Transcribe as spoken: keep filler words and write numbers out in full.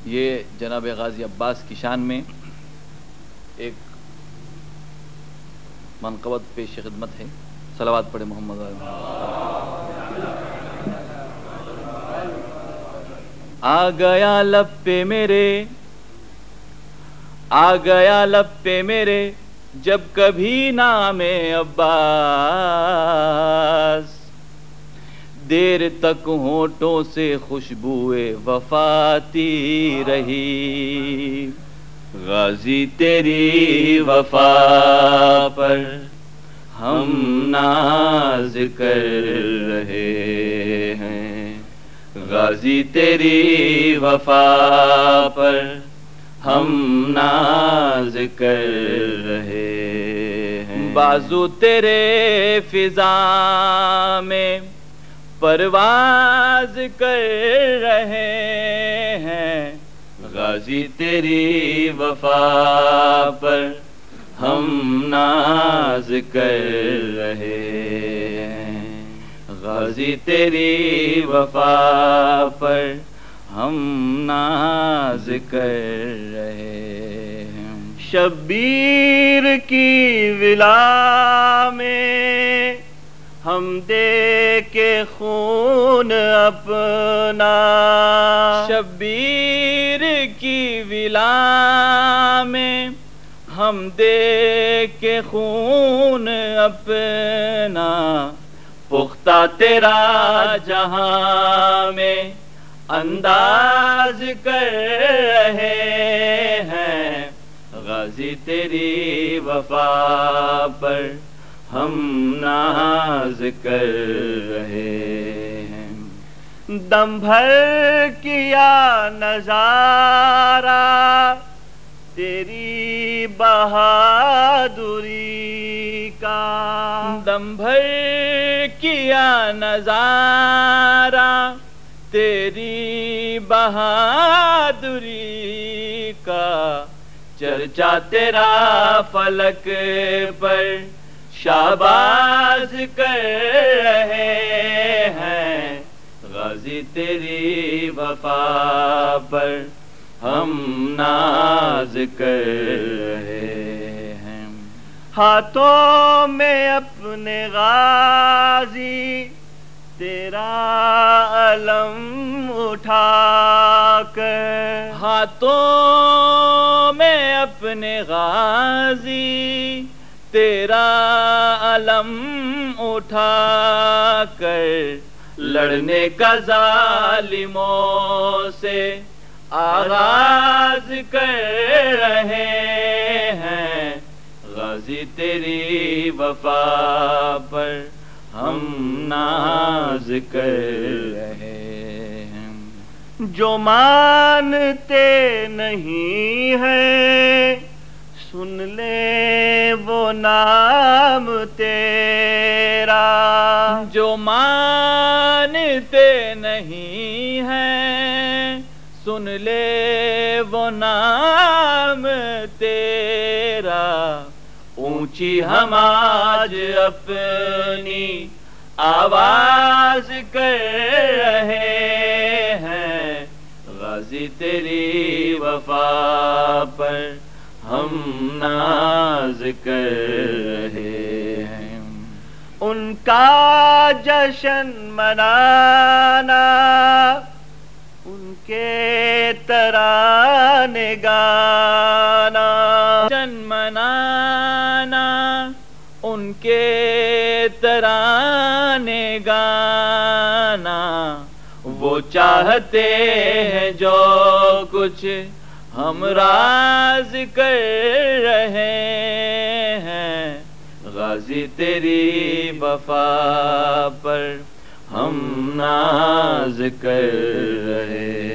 یہ جناب غازی عباس کی شان میں ایک منقبت پیش خدمت ہے. صلوات پڑھے محمد علیہ. آ گیا لب پہ میرے، آ گیا لب پہ میرے جب کبھی نام عباس، دیر تک ہونٹوں سے خوشبوئے وفاتی رہی. غازی تیری وفا پر ہم ناز کر رہے ہیں، غازی تیری وفا پر ہم ناز کر رہے ہیں. بازو تیرے فضا میں پرواز کر رہے ہیں، غازی تیری وفا پر ہم ناز کر رہے ہیں، غازی تیری وفا پر ہم ناز کر رہے ہیں. شبیر کی ولا میں ہم دے کے خون اپنا، شبیر کی ولا میں ہم دے کے خون اپنا، پختہ تیرا جہاں میں انداز کر رہے ہیں، غازی تیری وفا پر ہم ناز کر رہے ہیں. دم بھر کیا نظارہ تیری بہادری کا، دم بھر کیا نظارہ تیری بہادری کا، چرچا تیرا فلک پر شاباز کر رہے ہیں، غازی تیری وفا پر ہم ناز کر رہے ہیں. ہاتھوں میں اپنے غازی تیرا علم اٹھا کر، ہاتھوں میں اپنے غازی تیرا علم اٹھا کر، لڑنے کا ظالموں سے آغاز کر رہے ہیں، غازی تیری وفا پر ہم ناز کر رہے ہیں. جو مانتے نہیں ہیں سن لے وہ نام تیرا، جو مانتے نہیں ہیں سن لے وہ نام تیرا. اونچی ہم آج اپنی آواز کر رہے ہیں، غازی تیری وفا پر ہم ناز کر رہے ہیں. ان کا جشن منانا، ان کے ترانے گانا، جشن منانا ان کے ترانے گانا، وہ چاہتے ہیں جو کچھ ہم راز کر رہے ہیں، غازی تیری وفا پر ہم ناز کر رہے